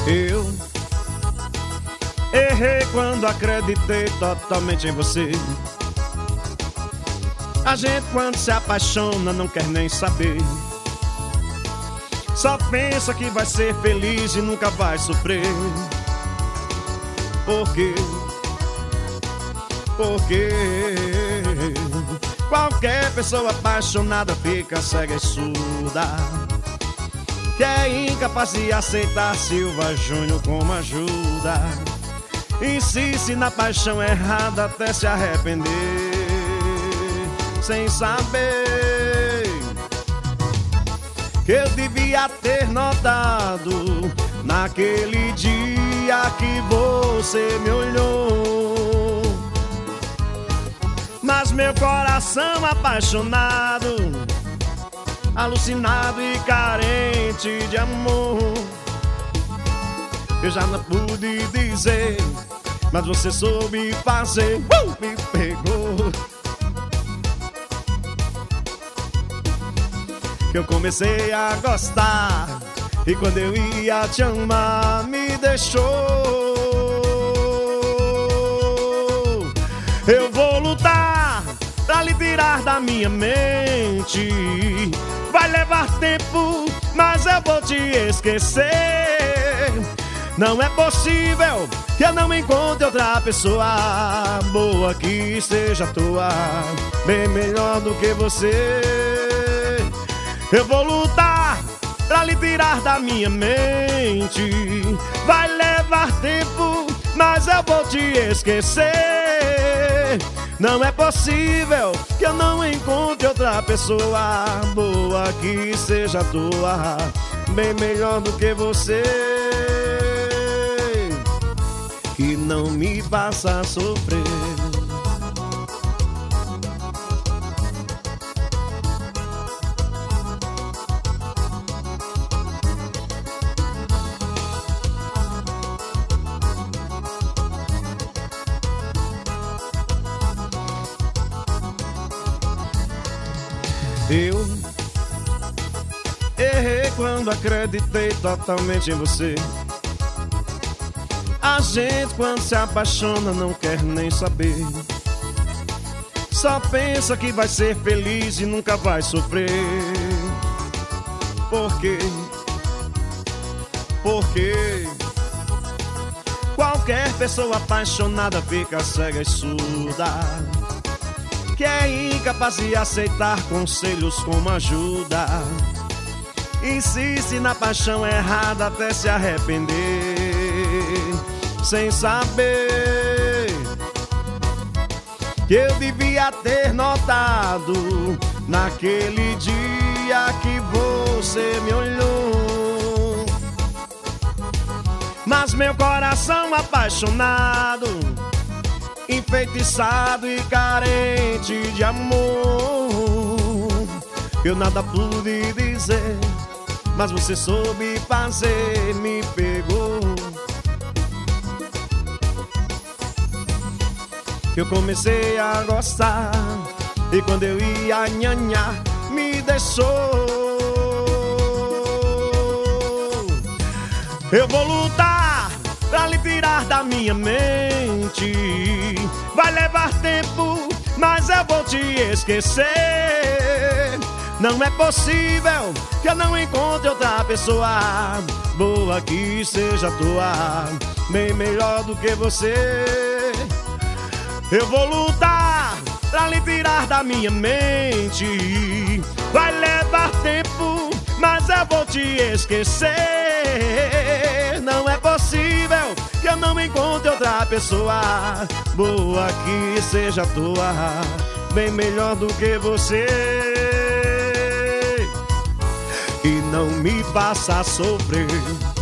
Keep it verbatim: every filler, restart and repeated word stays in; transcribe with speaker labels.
Speaker 1: Eu errei quando acreditei totalmente em você. A gente quando se apaixona não quer nem saber. Só pensa que vai ser feliz e nunca vai sofrer. Por quê? Porque qualquer pessoa apaixonada fica cega e surda, que é incapaz de aceitar Silva Júnior como ajuda. Insiste na paixão errada até se arrepender, sem saber que eu devia ter notado naquele dia que você me olhou. Mas meu coração apaixonado, alucinado e carente de amor, eu já não pude dizer, mas você soube fazer. uh! Me pegou, que eu comecei a gostar, e quando eu ia te amar me deixou. Eu vou lutar pra lhe tirar da minha mente. Vai levar tempo, mas eu vou te esquecer. Não é possível que eu não encontre outra pessoa boa que seja tua, bem melhor do que você. Eu vou lutar pra lhe tirar da minha mente. Vai levar tempo, mas eu vou te esquecer. Não é possível que eu não encontre outra pessoa boa que seja tua, bem melhor do que você, que não me faça sofrer. Eu errei quando acreditei totalmente em você. A gente quando se apaixona não quer nem saber. Só pensa que vai ser feliz e nunca vai sofrer. Por quê? Porque qualquer pessoa apaixonada fica cega e surda, que é incapaz de aceitar conselhos como ajuda. Insiste na paixão errada até se arrepender, sem saber que eu devia ter notado naquele dia que você me olhou. Mas meu coração apaixonado, enfeitiçado e carente de amor, eu nada pude dizer, mas você soube fazer. Me pegou, que eu comecei a gostar, e quando eu ia nhanhar me deixou. Eu vou lutar pra lhe tirar da minha mente. Vai levar tempo, mas eu vou te esquecer. Não é possível que eu não encontre outra pessoa boa que seja tua, bem melhor do que você. Eu vou lutar pra lhe tirar da minha mente. Vai levar tempo, mas eu vou te esquecer. Não é possível que eu não encontre outra pessoa boa que seja tua, bem melhor do que você, que não me faça sofrer.